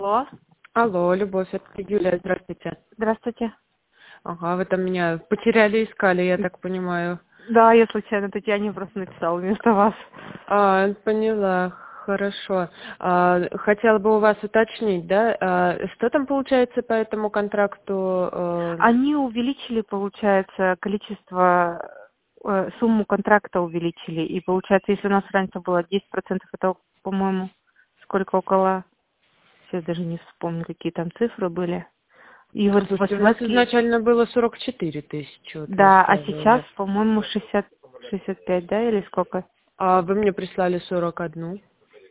Алло. Алло, Любовь, это Юлия, здравствуйте. Здравствуйте. Ага, вы там меня потеряли, искали, я так понимаю. Да, я случайно Татьяне просто написала вместо вас. Поняла, хорошо. Хотела бы у вас уточнить, да, что там получается по этому контракту? Они увеличили, получается, количество, сумму контракта увеличили. И получается, если у нас раньше было 10%, это, по-моему, сколько около, сейчас даже не вспомню, какие там цифры были. И вот Слушайте, у нас изначально было 44 тысячи, вот вы да, а сейчас, сказали. по-моему, 65, да, или сколько? А вы мне прислали 41.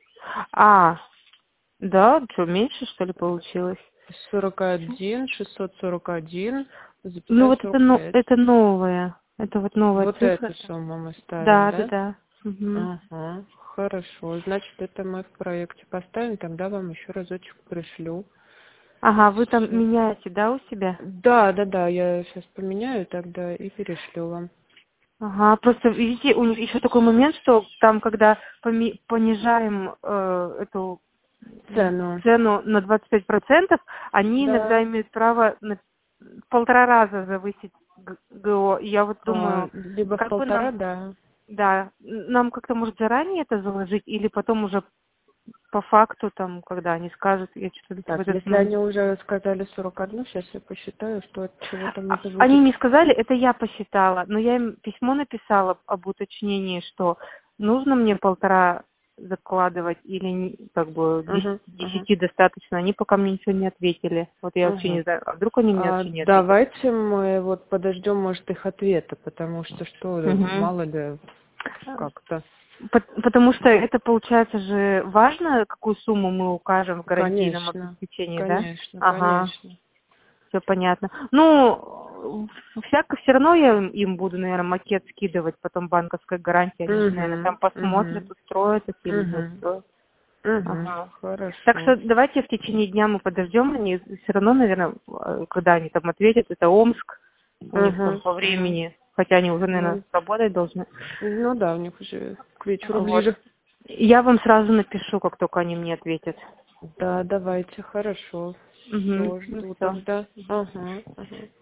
Да, что, меньше, что ли, получилось? 41, 641, Ну, запятая вот 45. это новое. Это вот новая Вот цифра. эту сумму мы ставим, Да, да, да? да. Мгм. Ага, хорошо. Значит, это мы в проекте поставим, тогда вам еще разочек пришлю. Ага, вы там Всё. меняете, да, у себя? Да, я сейчас поменяю тогда и перешлю вам. Ага, просто видите, у них еще такой момент, что там, когда понижаем эту Цену. цену на 25%, они иногда Да. имеют право на 1,5 раза завысить ГО. И я вот думаю, Либо в как бы 1,5, нам, да. да, нам как-то может заранее это заложить, или потом уже по факту, там, когда они скажут, я что-то в Так, этот если момент. они уже сказали 41, сейчас я посчитаю, что от чего там это Они будет. не сказали, это я посчитала, но я им письмо написала об уточнении, что нужно мне 1,5 закладывать или как бы Угу, угу. 10 достаточно. Они пока мне ничего не ответили. Вот я вообще не Угу. знаю, а вдруг они мне вообще не ответят. Давайте мы вот подождем, может, их ответа, потому что, Мгм. мало ли, как-то. Потому что это получается же важно, какую сумму мы укажем в гарантийном Конечно, обеспечении, да? конечно, Ага. конечно. Все понятно. Ну, всяко все равно я им буду, наверное, макет скидывать, потом банковской гарантии. Они же, наверное, там Угу, посмотрят, угу, устроятся или не угу, устроят. угу. Ага. Так Хорошо. что давайте в течение дня мы подождем. Они все равно, наверное, когда они там ответят, это Омск, у них там Угу, по угу. времени, хотя они уже, наверное, Ну, работать должны. ну да, у них уже к вечеру Вот. ближе. Я вам сразу напишу, как только они мне ответят. Да, давайте, хорошо. Угу. Все, Ну жду все. тогда. Ага, ага.